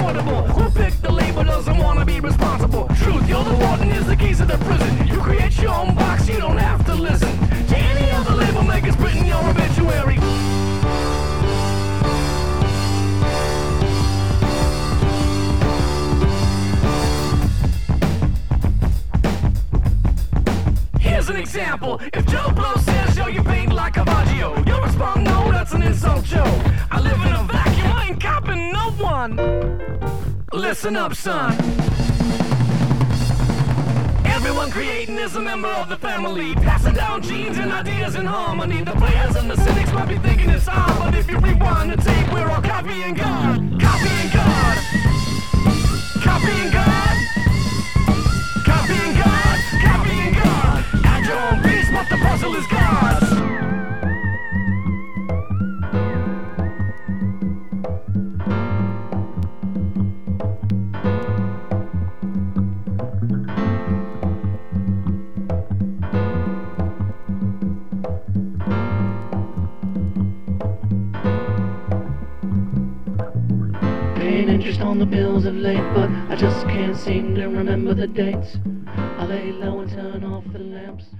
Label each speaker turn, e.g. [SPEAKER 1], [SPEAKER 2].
[SPEAKER 1] unavoidable. Who picked the label doesn't wanna be responsible. Truth, you're the warden, is the keys to the prison. You create your own box, you don't have to listen to any other label makers printing your obituary. Here's an example. If Joe Blow says, yo, you paint like Caravaggio, you'll respond, no, that's an insult, Joe. I live in a vacuum, I ain't copping no one. Listen up, son. Everyone creating is a member of the family, passing down genes and ideas in harmony. The players and the cynics might be thinking it's odd, but if you rewind the tape, we're all copying God. Copying God. Copying God. Copying God. Copying God. At your own pace, but the puzzle is God's.
[SPEAKER 2] Paying interest on the bills of late, but I just can't seem to remember the dates. I lay low and turn off the lamps.